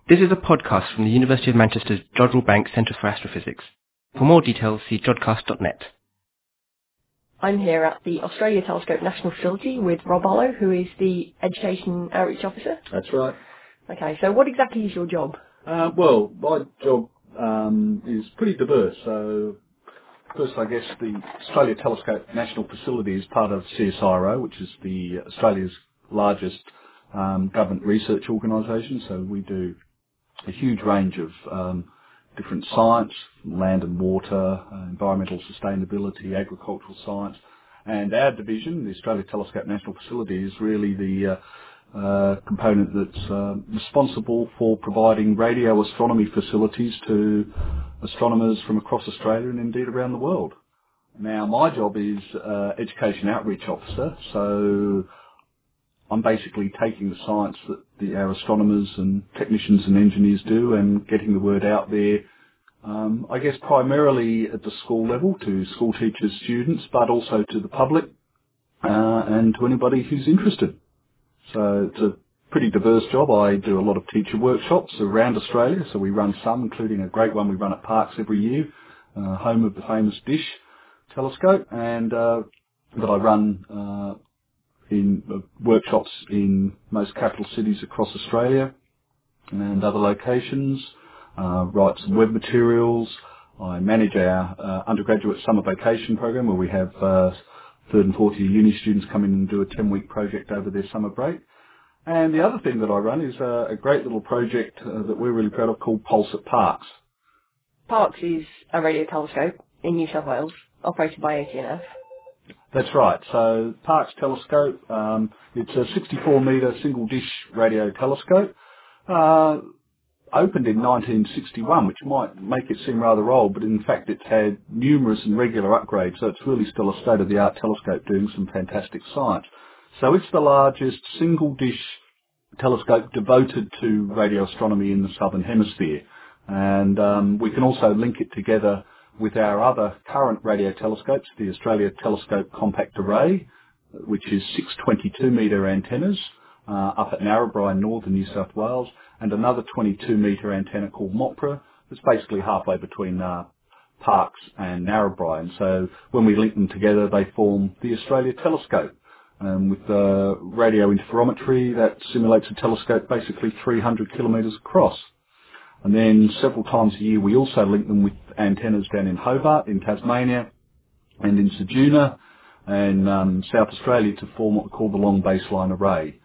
This is a podcast from the University of Manchester's Jodrell Bank Centre for Astrophysics. For more details, see jodcast.net. I'm here at the Australia Telescope National Facility with Rob Ollo, who is the Education Outreach Officer. That's right. Okay, so what exactly is your job? Well, my job is pretty diverse. So first, I guess the Australia Telescope National Facility is part of CSIRO, which is the Australia's largest government research organisation. So we do a huge range of different science, land and water, environmental sustainability, agricultural science. And our division, the Australia Telescope National Facility, is really the component that's responsible for providing radio astronomy facilities to astronomers from across Australia and indeed around the world. Now, my job is Education Outreach Officer, so I'm basically taking the science that our astronomers and technicians and engineers do and getting the word out there, I guess primarily at the school level to school teachers, students, but also to the public and to anybody who's interested. So it's a pretty diverse job. I do a lot of teacher workshops around Australia, so we run some, including a great one we run at Parkes every year, home of the famous Dish telescope, and that I run in workshops in most capital cities across Australia and other locations, write some web materials. I manage our undergraduate summer vacation program where we have third and fourth year uni students come in and do a 10-week project over their summer break. And the other thing that I run is a great little project that we're really proud of called Pulse at Parkes. Parkes is a radio telescope in New South Wales, operated by ATNF. That's right. So Parkes Telescope, it's a 64-metre single-dish radio telescope, opened in 1961, which might make it seem rather old, but in fact it's had numerous and regular upgrades, so it's really still a state-of-the-art telescope doing some fantastic science. So it's the largest single-dish telescope devoted to radio astronomy in the Southern Hemisphere. And we can also link it together with our other current radio telescopes, the Australia Telescope Compact Array, which is 6 22-metre antennas up at Narrabri in northern New South Wales, and another 22-metre antenna called MOPRA that's basically halfway between Parkes and Narrabri. And so when we link them together, they form the Australia Telescope. With radio interferometry, that simulates a telescope basically 300 kilometres across. And then several times a year we also link them with antennas down in Hobart, in Tasmania, and in Ceduna, and South Australia to form what we call the long baseline array.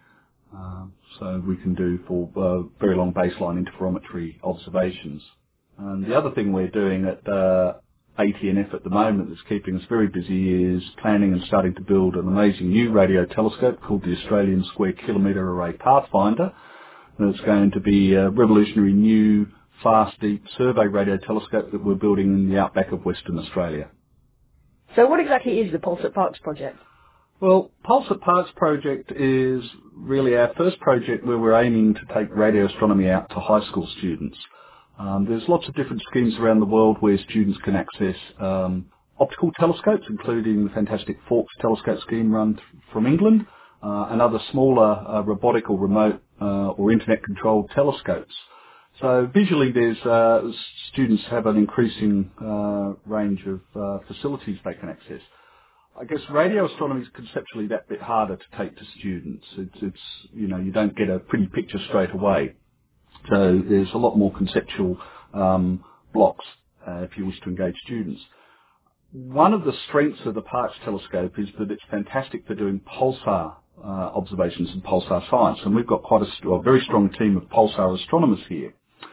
So we can do for very long baseline interferometry observations. And the other thing we're doing at ATNF at the moment that's keeping us very busy is planning and starting to build an amazing new radio telescope called the Australian Square Kilometre Array Pathfinder. And it's going to be a revolutionary new fast deep survey radio telescope that we're building in the outback of Western Australia. So what exactly is the Pulse at Parkes project? Well, Pulse at Parkes project is really our first project where we're aiming to take radio astronomy out to high school students. There's lots of different schemes around the world where students can access optical telescopes, including the fantastic Forks telescope scheme run from England, and other smaller robotic or remote or internet-controlled telescopes. So visually, there's students have an increasing range of facilities they can access. I guess radio astronomy is conceptually that bit harder to take to students. It's you know, you don't get a pretty picture straight away. So there's a lot more conceptual blocks if you wish to engage students. One of the strengths of the Parkes telescope is that it's fantastic for doing pulsar observations and pulsar science, and we've got quite a very strong team of pulsar astronomers here.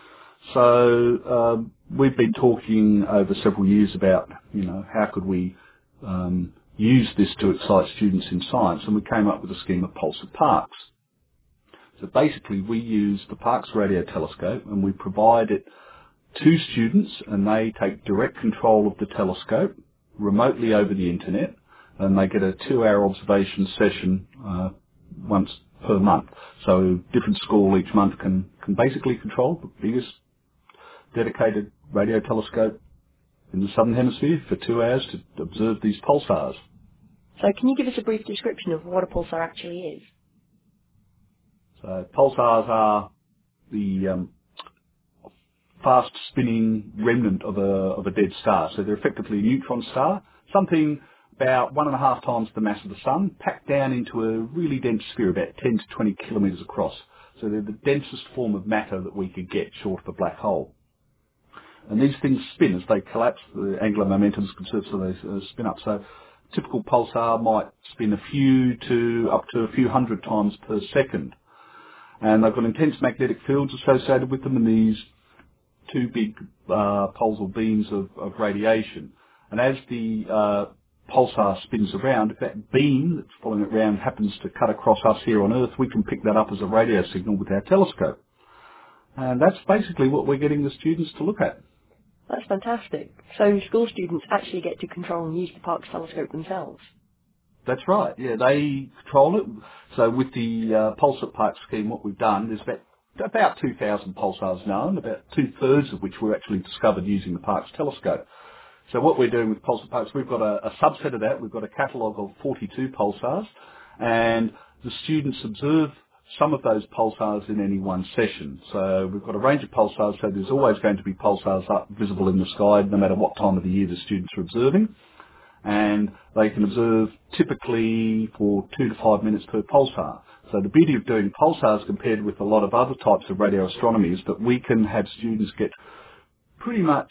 So we've been talking over several years about, you know, how could we use this to excite students in science, and we came up with a scheme of Pulse at Parkes. So basically we use the Parkes radio telescope and we provide it to students, and they take direct control of the telescope remotely over the internet, and they get a 2-hour observation session once per month. So different school each month can basically control the biggest dedicated radio telescope in the Southern Hemisphere for 2 hours to observe these pulsars. So can you give us a brief description of what a pulsar actually is? So pulsars are the fast spinning remnant of a dead star. So they're effectively a neutron star, something about 1.5 times the mass of the sun, packed down into a really dense sphere, about 10 to 20 kilometres across. So they're the densest form of matter that we could get short of a black hole. And these things spin as they collapse. The angular momentum is conserved, so they spin up. So a typical pulsar might spin a few to up to a few hundred times per second. And they've got intense magnetic fields associated with them and these two big poles or beams of radiation. And as the pulsar spins around, if that beam that's following it around happens to cut across us here on Earth, we can pick that up as a radio signal with our telescope. And that's basically what we're getting the students to look at. That's fantastic. So school students actually get to control and use the Parkes telescope themselves? That's right, yeah, they control it. So with the Pulse at Parkes scheme, what we've done, there's about 2,000 pulsars known, about 2/3 of which were actually discovered using the Parkes telescope. So what we're doing with Pulse at Parkes, we've got a subset of that. We've got a catalogue of 42 pulsars, and the students observe some of those pulsars in any one session. So we've got a range of pulsars, so there's always going to be pulsars up visible in the sky, no matter what time of the year the students are observing. And they can observe typically for 2 to 5 minutes per pulsar. So the beauty of doing pulsars compared with a lot of other types of radio astronomy is that we can have students get pretty much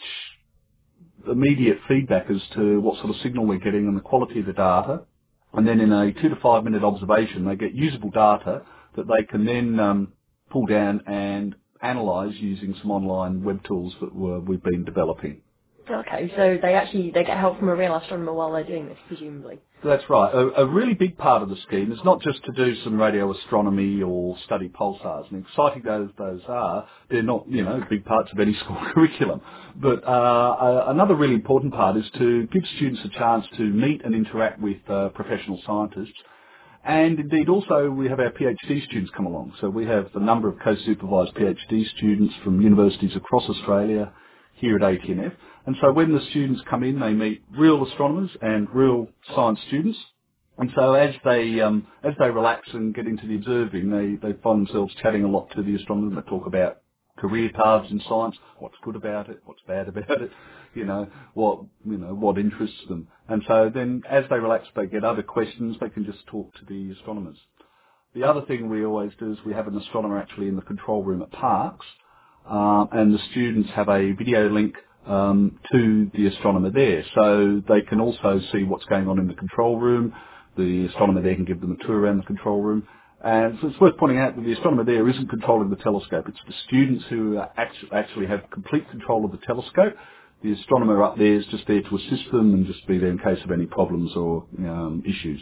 immediate feedback as to what sort of signal we're getting and the quality of the data. And then in a 2 to 5 minute observation, they get usable data that they can then pull down and analyse using some online web tools that we've been developing. Okay, so they get help from a real astronomer while they're doing this, presumably. That's right. A really big part of the scheme is not just to do some radio astronomy or study pulsars, and exciting those are, they're not, big parts of any school curriculum. But another really important part is to give students a chance to meet and interact with professional scientists. And indeed also we have our PhD students come along. So we have a number of co-supervised PhD students from universities across Australia here at ATNF. And so when the students come in, they meet real astronomers and real science students. And so as they relax and get into the observing, they find themselves chatting a lot to the astronomers. They talk about career paths in science, what's good about it, what's bad about it, what interests them. And so then as they relax, they get other questions, they can just talk to the astronomers. The other thing we always do is we have an astronomer actually in the control room at Parkes, and the students have a video link to the astronomer there. So they can also see what's going on in the control room. The astronomer there can give them a tour around the control room. And so it's worth pointing out that the astronomer there isn't controlling the telescope. It's the students who actually have complete control of the telescope. The astronomer up there is just there to assist them and just be there in case of any problems or issues.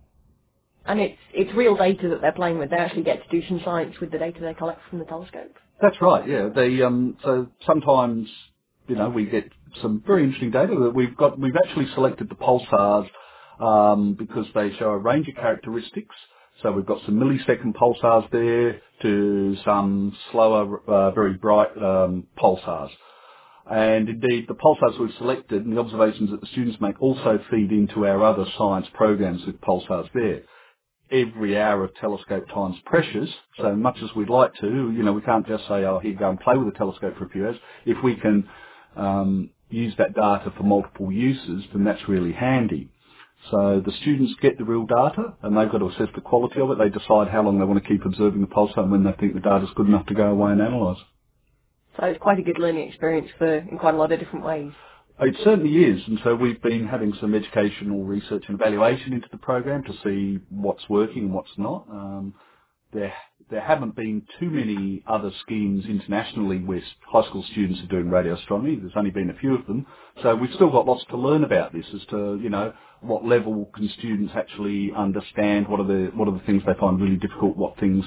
And it's real data that they're playing with. They actually get to do some science with the data they collect from the telescope. That's right, yeah. So sometimes, we get some very interesting data that we've actually selected the pulsars because they show a range of characteristics. So we've got some millisecond pulsars there to some slower, very bright pulsars. And indeed, the pulsars we've selected and the observations that the students make also feed into our other science programs with pulsars there. Every hour of telescope time's precious, so much as we'd like to, we can't just say, oh, here, go and play with the telescope for a few hours. If we can use that data for multiple uses, then that's really handy. So the students get the real data, and they've got to assess the quality of it. They decide how long they want to keep observing the pulsar and when they think the data's good enough to go away and analyse. So it's quite a good learning experience in quite a lot of different ways. It certainly is, and so we've been having some educational research and evaluation into the program to see what's working and what's not. There haven't been too many other schemes internationally where high school students are doing radio astronomy. There's only been a few of them. So we've still got lots to learn about this as to, what level can students actually understand, what are the things they find really difficult, what things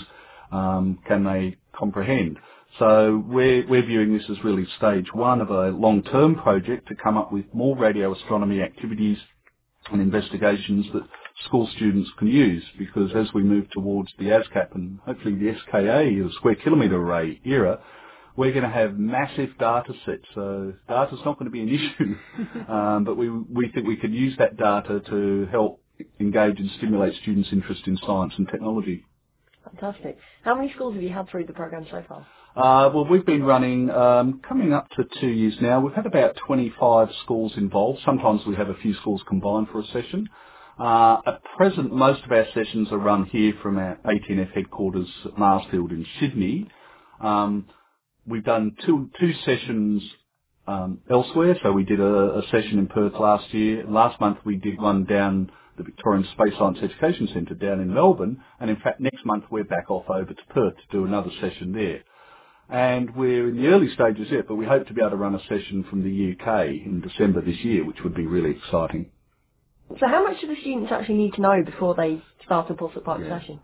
can they comprehend. So we're viewing this as really stage one of a long-term project to come up with more radio astronomy activities and investigations that school students can use, because as we move towards the ASCAP and hopefully the SKA, the Square Kilometre Array era, we're going to have massive data sets. So data's not going to be an issue, but we think we can use that data to help engage and stimulate students' interest in science and technology. Fantastic. How many schools have you had through the program so far? Well, we've been running, coming up to 2 years now. We've had about 25 schools involved. Sometimes we have a few schools combined for a session. At present, most of our sessions are run here from our ATNF headquarters at Marsfield in Sydney. We've done two sessions elsewhere. So we did a session in Perth last year. Last month we did one down the Victorian Space Science Education Centre down in Melbourne. And in fact, next month we're back off over to Perth to do another session there. And we're in the early stages yet, but we hope to be able to run a session from the UK in December this year, which would be really exciting. So how much do the students actually need to know before they start a Pulse at Park session?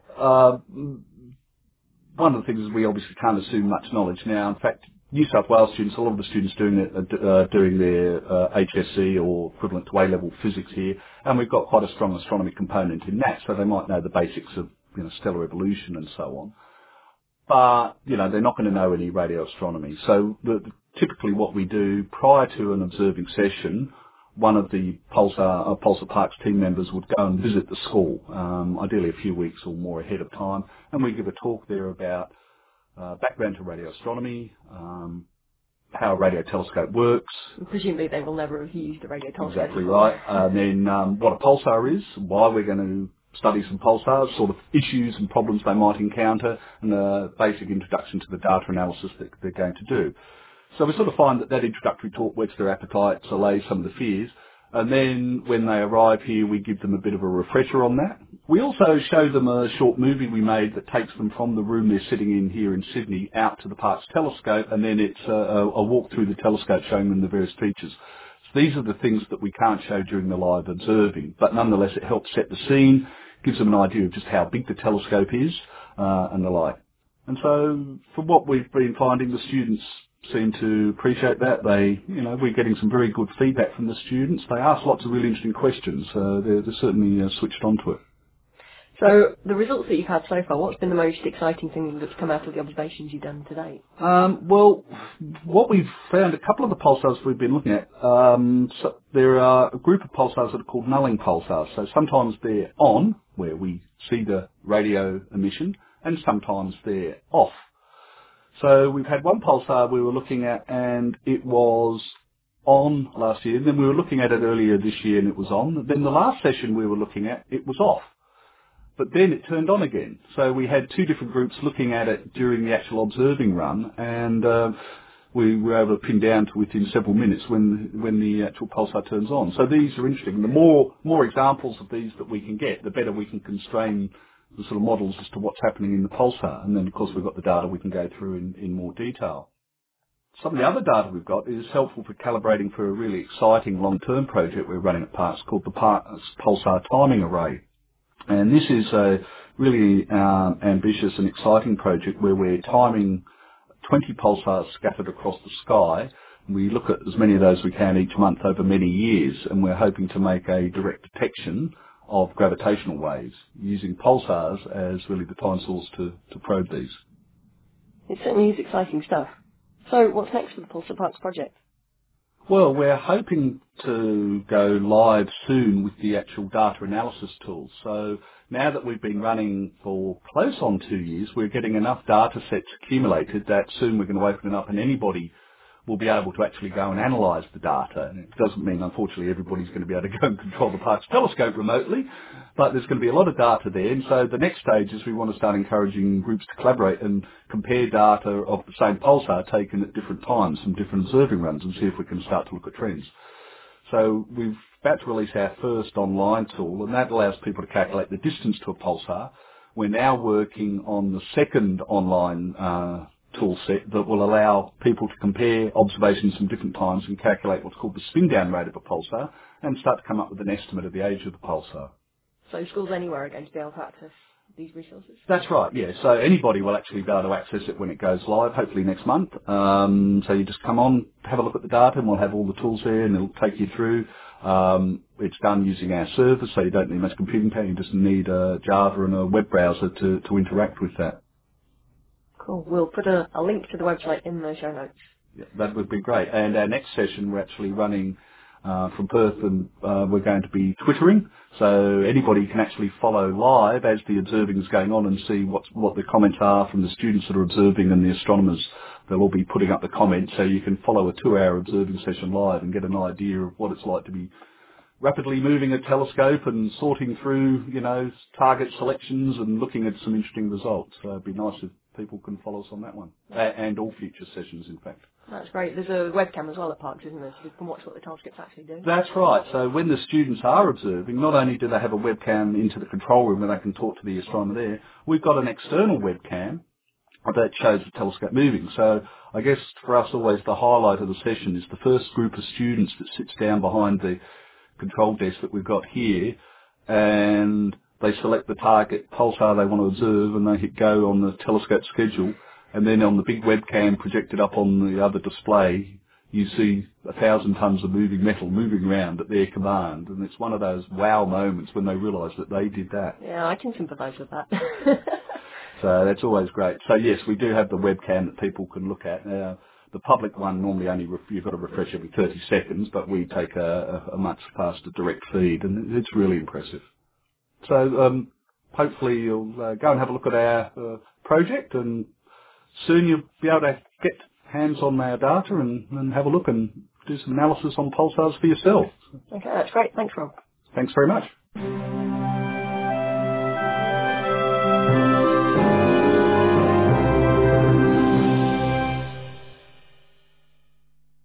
One of the things is we obviously can't assume much knowledge now. In fact, New South Wales students, a lot of the students doing their HSC or equivalent to A-level physics here, and we've got quite a strong astronomy component in that, so they might know the basics of stellar evolution and so on. But, they're not going to know any radio astronomy. So typically what we do prior to an observing session, one of the Pulse at Parkes team members would go and visit the school, ideally a few weeks or more ahead of time, and we give a talk there about background to radio astronomy, how a radio telescope works. Presumably they will never have used a radio telescope. Exactly right. And then what a pulsar is, why we're going to study some pulsars, sort of issues and problems they might encounter, and a basic introduction to the data analysis that they're going to do. So we sort of find that introductory talk whets their appetites, allays some of the fears, and then when they arrive here, we give them a bit of a refresher on that. We also show them a short movie we made that takes them from the room they're sitting in here in Sydney out to the Parkes telescope, and then it's a walk through the telescope showing them the various features. So these are the things that we can't show during the live observing, but nonetheless it helps set the scene, gives them an idea of just how big the telescope is, and the like. And so, from what we've been finding, the students seem to appreciate that. We're getting some very good feedback from the students. They ask lots of really interesting questions. They're certainly switched onto it. So, the results that you've had so far, what's been the most exciting thing that's come out of the observations you've done to date? Well, what we've found, a couple of the pulsars we've been looking at, so there are a group of pulsars that are called nulling pulsars. So sometimes they're on, where we see the radio emission, and sometimes they're off. So we've had one pulsar we were looking at, and it was on last year. Then we were looking at it earlier this year, and it was on. Then the last session we were looking at, it was off. But then it turned on again. So we had two different groups looking at it during the actual observing run, and we were able to pin down to within several minutes when the actual pulsar turns on. So these are interesting. The more examples of these that we can get, the better we can constrain the sort of models as to what's happening in the pulsar. And then, of course, we've got the data we can go through in more detail. Some of the other data we've got is helpful for calibrating for a really exciting long-term project we're running at Parkes called the Parkes Pulsar Timing Array. And this is a really ambitious and exciting project where we're timing 20 pulsars scattered across the sky. We look at as many of those we can each month over many years, and we're hoping to make a direct detection of gravitational waves using pulsars as really the time source to probe these. It certainly is exciting stuff. So what's next for the Pulse at Parkes project? Well, we're hoping to go live soon with the actual data analysis tools. So now that we've been running for close on 2 years, we're getting enough data sets accumulated that soon we're going to open it up and anybody will be able to actually go and analyse the data. And it doesn't mean, unfortunately, everybody's going to be able to go and control the Parkes telescope remotely, but there's going to be a lot of data there. And so the next stage is we want to start encouraging groups to collaborate and compare data of the same pulsar taken at different times from different observing runs and see if we can start to look at trends. So we've about to release our first online tool, and that allows people to calculate the distance to a pulsar. We're now working on the second online tool set that will allow people to compare observations from different times and calculate what's called the spin down rate of a pulsar and start to come up with an estimate of the age of the pulsar. So schools anywhere are going to be able to access these resources? That's right, yeah. So anybody will actually be able to access it when it goes live, hopefully next month. So you just come on, have a look at the data, and we'll have all the tools there and it'll take you through. It's done using our server, so you don't need much computing power, you just need Java and a web browser to interact with that. Cool. We'll put a link to the website in the show notes. Yeah, that would be great. And our next session, we're actually running from Perth, and we're going to be twittering, so anybody can actually follow live as the observing is going on and see what the comments are from the students that are observing and the astronomers. They'll all be putting up the comments, so you can follow a 2-hour observing session live and get an idea of what it's like to be rapidly moving a telescope and sorting through, target selections and looking at some interesting results. So it'd be nice if people can follow us on that one, and all future sessions, in fact. That's great. There's a webcam as well at Parkes, isn't there? So you can watch what the telescope's actually doing. That's right. So when the students are observing, not only do they have a webcam into the control room where they can talk to the astronomer there, we've got an external webcam that shows the telescope moving. So I guess for us always the highlight of the session is the first group of students that sits down behind the control desk that we've got here, and they select the target pulsar they want to observe, and they hit go on the telescope schedule, and then on the big webcam projected up on the other display, you see 1,000 tons of moving metal moving around at their command, and it's one of those wow moments when they realise that they did that. Yeah, I can sympathise with that. So that's always great. So yes, we do have the webcam that people can look at. Now, the public one normally only you've got to refresh every 30 seconds, but we take a much faster direct feed, and it's really impressive. So hopefully you'll go and have a look at our project, and soon you'll be able to get hands on our data and have a look and do some analysis on pulsars for yourself. Okay, that's great. Thanks, Rob. Thanks very much.